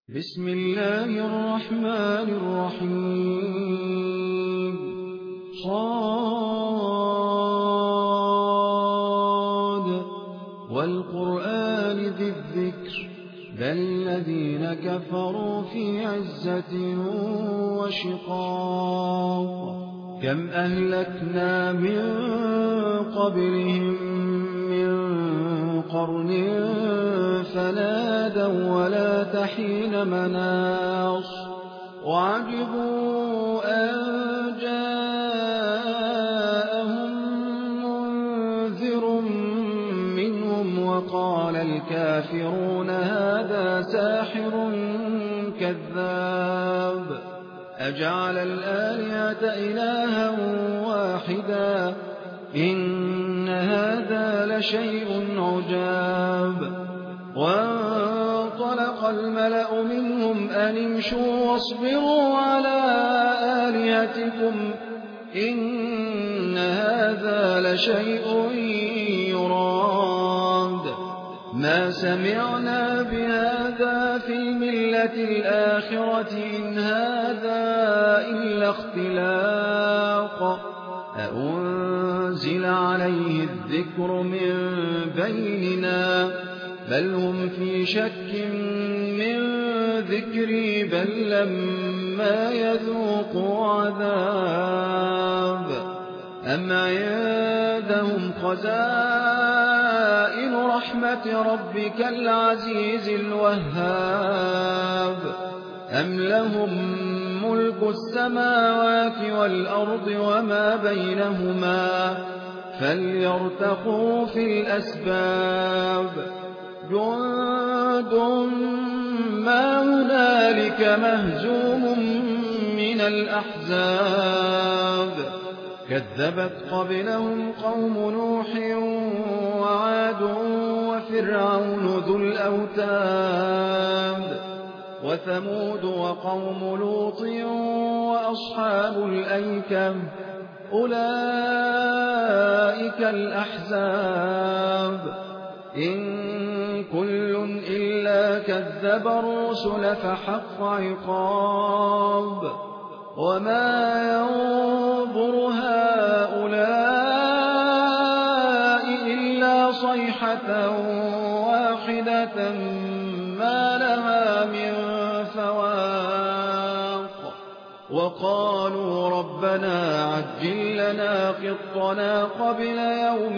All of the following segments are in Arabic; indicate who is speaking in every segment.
Speaker 1: بسم الله الرحمن الرحيم صاد والقرآن ذي الذكر بل الذين كفروا في عزة وشقاق كم أهلكنا من قبلهم من قرن فنادوا ولا تحين مناص وعجبوا أن جاءهم منذر منهم وقال الكافرون هذا ساحر كذاب أجعل الآلهة إلها واحدا إن هذا لشيء عجاب وانطلق الملأ منهم أن امشوا واصبروا على آلهتكم إن هذا لشيء يراد ما سمعنا بهذا في الملة الآخرة إن هذا إلا اختلاق أأنزل عليه الذكر من بيننا بل هم في شك من ذكري بل لما يذوقوا عذاب أم عندهم خزائن رحمة ربك العزيز الوهاب أم لهم ملك السماوات والأرض وما بينهما فليرتقوا في الأسباب جند ما هنالك مهزوم من الأحزاب كذبت قبلهم قوم نوح وعاد وفرعون ذو الأوتاد وثمود وقوم لوط وأصحاب الأيكة أولئك الأحزاب إن كل إلا كذب الرسل فحق عقاب وما ينظر هؤلاء إلا صيحة واحدة ما لها من فواق وقالوا ربنا عجل لنا قطنا قبل يوم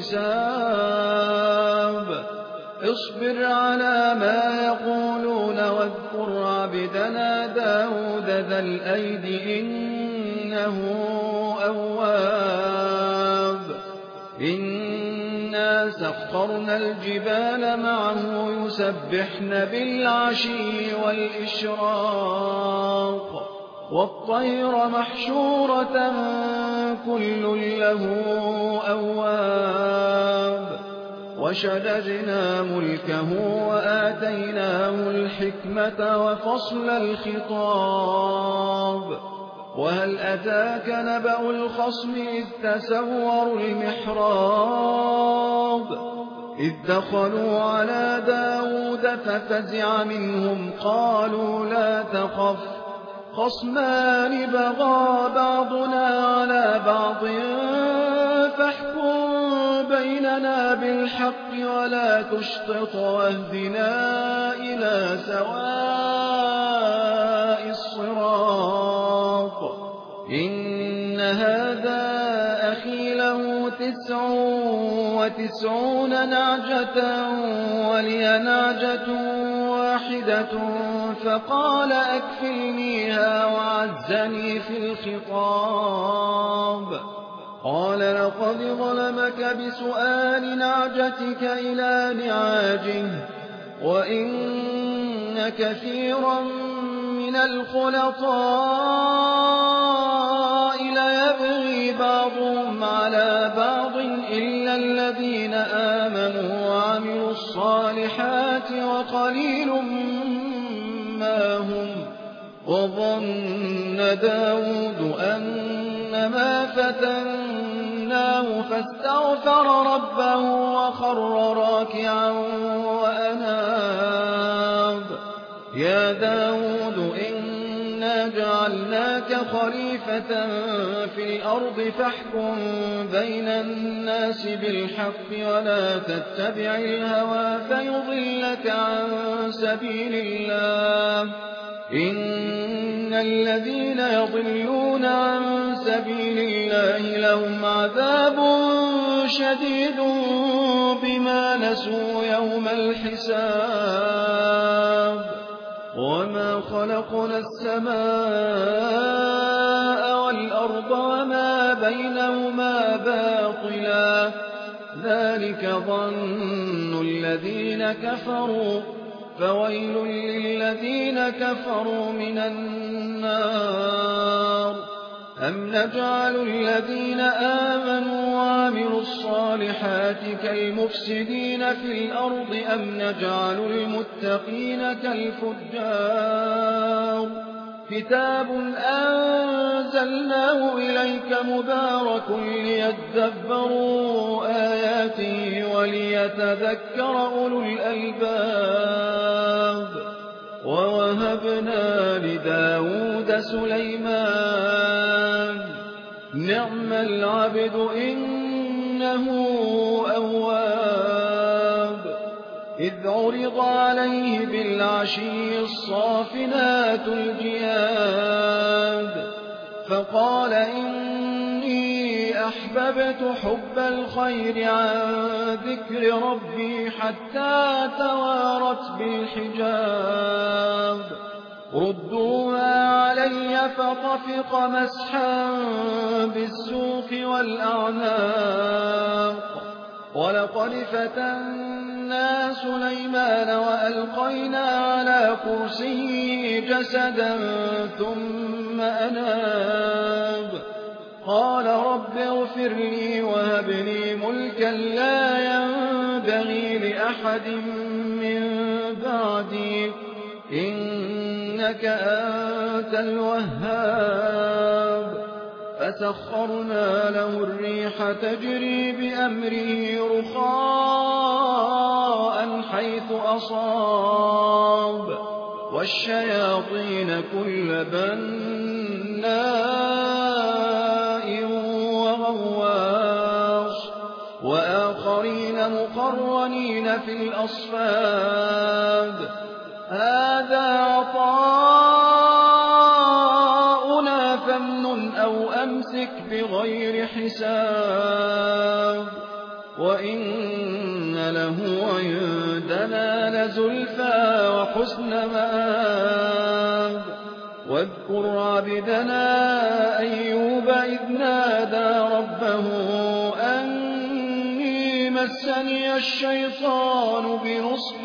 Speaker 1: الحساب اصبر على ما يقولون واذكر عبدنا داود ذا الأيد إنه أواب إنا سخرنا الجبال معه يسبحن بالعشي والإشراق والطير محشورة كل له أواب وشددنا ملكه وآتيناه الحكمة وفصل الخطاب وهل أتاك نبأ الخصم إذ تسوروا المحراب إذ دخلوا على داود ففزع منهم قالوا لا تخف خصمان بغى بعضنا على بعض فاحكم بيننا بالحق ولا تشطط واهدنا إلى سواء الصراط إن هذا أخي له 99 نعجة ولي نعجة واحدة فقال أكفلنيها وعزني في الخطاب قال لقد ظلمك بسؤال نعجتك إلى نعاجه وإن كثيرا من الخلطاء ليبغي بعضهم على بعض إلا الذين آمنوا وعملوا الصالحات وقليل ما هم وظن داود أنما فتناه فاستغفر ربه وخر راكعا وأناب يا خليفة في الأرض فاحكم بين الناس بالحق ولا تتبع الهوى فيضلك عن سبيل الله إن الذين يضلون عن سبيل الله لهم عذاب شديد بما نسوا يوم الحساب وما خلقنا السماء والأرض وما بينهما باطلا ذلك ظن الذين كفروا فويل للذين كفروا من النار أم نجعل الذين آمنوا وعملوا الصالحات كالمفسدين في الأرض أم نجعل المتقين كالفجار كتاب أنزلناه إليك مبارك ليدبروا آياته وليتذكر أولو الألباب ووهبنا لداود سليمان نعم العبد إنه أواب إذ عرض عليه بالعشي الصافنات الجياد فقال إني أحببت حب الخير عن ذكر ربي حتى توارت بالحجاب ردوها علي فطفق مسحا بالسوق والأعناق ولقد فتنا سليمان وألقينا على كرسيه جسدا ثم أناب قال رب اغفر لي وهب لي ملكا لا ينبغي لأحد من بعدي إنك أنت الوهاب فسخرنا له الريح تجري بأمره رخاء حيث أصاب والشياطين كل بناء وغواص وآخرين مقرنين في الأصفاد هذا عطاؤنا فامنن أو أمسك بغير حساب وإن له عندنا لزلفى وحسن مآب واذكر عبدنا أيوب إذ نادى ربه أني مسني الشيطان بنصب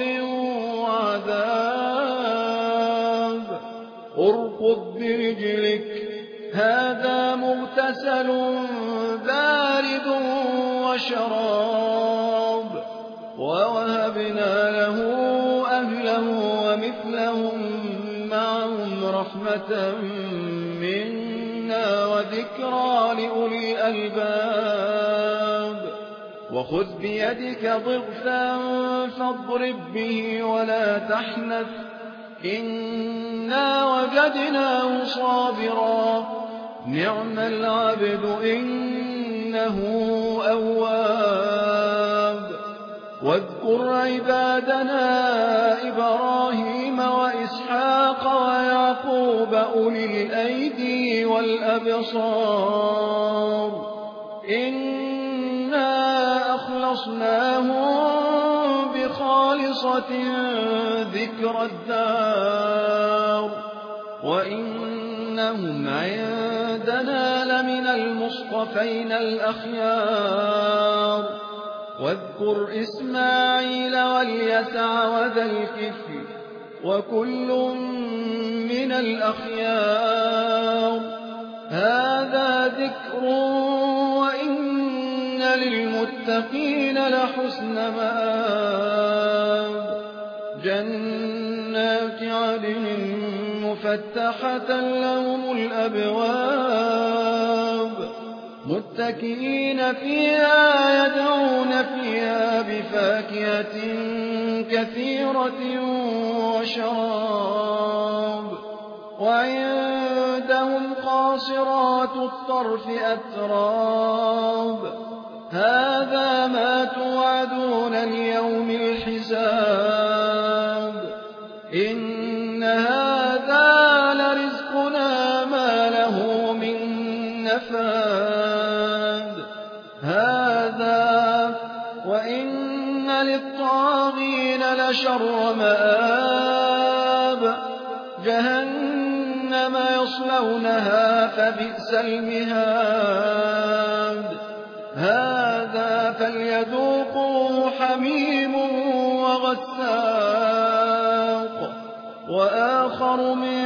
Speaker 1: وعذاب اركض برجلك هذا مغتسل بارد وشراب ووهبنا له أهله ومثلهم معهم رحمة منا وذكرى لأولي الألباب وخذ بيدك ضغثا فاضرب به ولا تحنث إنا وجدناه صابرا نعم العبد إنه أواب واذكر عبادنا إبراهيم وإسحاق ويعقوب أولي الأيدي والأبصار إنا أخلصناهم بخالصة ذكر الدار وإنهم عندنا لمن المصطفين الأخيار واذكر إسماعيل واليسع وذا الكفل وكل من الأخيار هذا ذكر وإن للمتقين لحسن مآب جنات عدن مفتحة لهم الأبواب متكئين فيها يدعون فيها بفاكهة كثيرة وشراب وعندهم قاصرات الطرف أتراب هذا ما توعدون ليوم الحساب إن هذا لرزقنا ما له من نفاد هذا وإن للطاغين لشر مآب جهنم يصلونها فبئس المهاد هذا فليذوقوه حميم وغساق وآخر من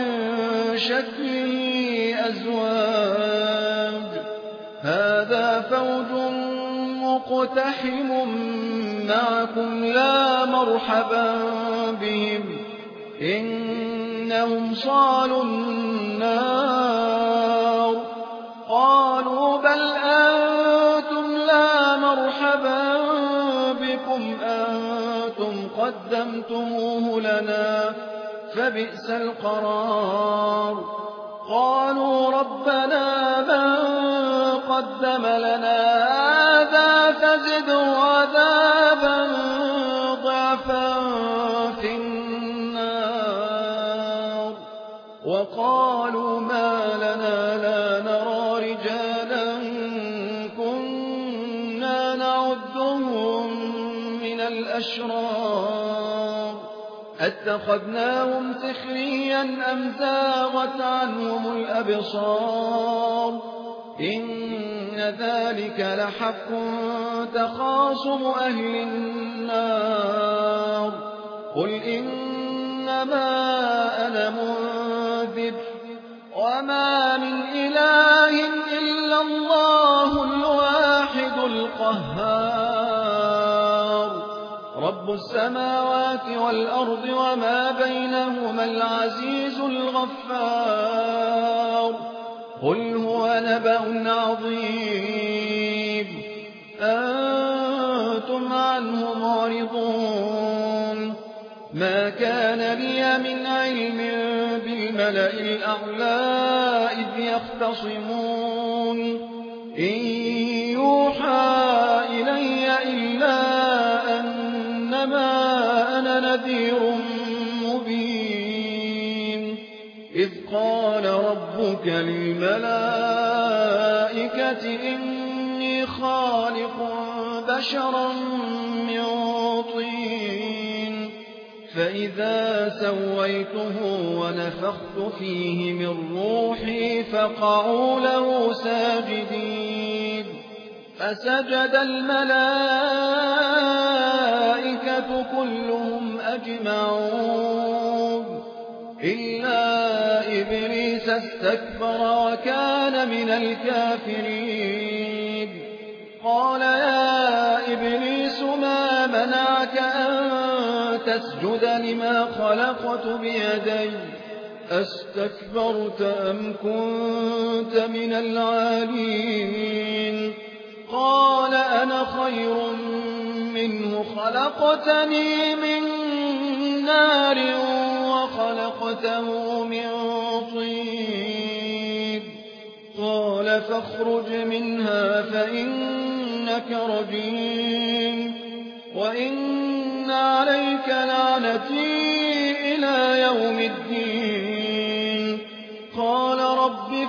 Speaker 1: شكله أزواج هذا فوج مقتحم معكم لا مرحبا بهم إنهم صالوا النار قالوا بل أنتم لا مرحبا بكم أنتم قدمتموه لنا فبئس القرار قالوا ربنا من قدم لنا هذا فزده عذابا ضعفا في النار وقالوا ما لنا لا نرى رجالا كنا نعدهم من الأشرار أتخذناهم سخريا أم زاغت عنهم الأبصار إن ذلك لحق تخاصم أهل النار قل إنما أنا منذر وما من إله إلا الله الواحد القهار رب السماوات والأرض وما بينهما العزيز الغفار قل هو نبأ عظيم أنتم عنه معرضون ما كان لي من علم بالملأ الأعلى إذ يختصمون إن يوحى إلي إلا أنما أنا نذير مبين إذ قال ربك للملائكة إني خالق بشرا من طين فإذا سويته ونفخت فيه من روحي فقعوا له ساجدين فسجد الملائكة كلهم أجمعون إلا إبليس استكبر وكان من الكافرين قال يا إبليس ما منعك أن تسجد لما خلقت بيدي أستكبرت أم كنت من العالين قال أنا خير منه خلقتني من نار وخلقته من طين قال فاخرج منها فإنك رجيم وإن عليك لعنتي إلى يوم الدين قال رب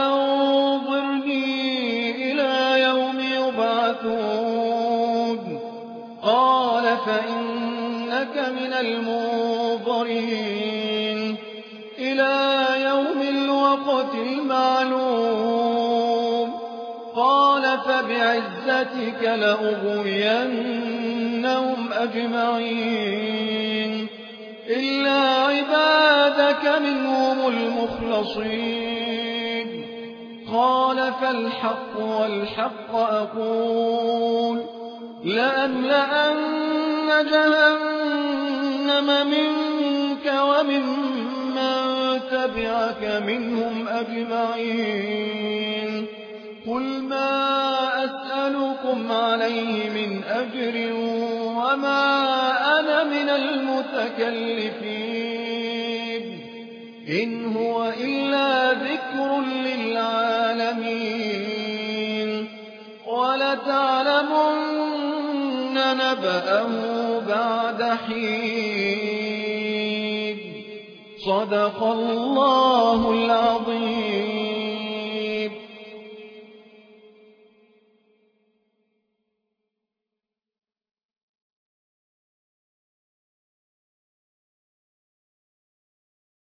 Speaker 1: فأنظرني إلى يوم يبعثون قال فإنك من المنظرين إلى يوم الوقت المعلوم قال فبعزتك لأغوينهم أجمعين إلا عبادك منهم المخلصين قال فالحق والحق أقول لأملأن جهنم منك وممن تبعك منهم أجمعين قل ما أسألكم عليه من أجر وما أنا من المتكلفين إن هو إلا ذكر للعالمين وَلَتَعْلَمُنَّ نَبَأَهُ بَعْدَ حِينٍ. صدق الله العظيم.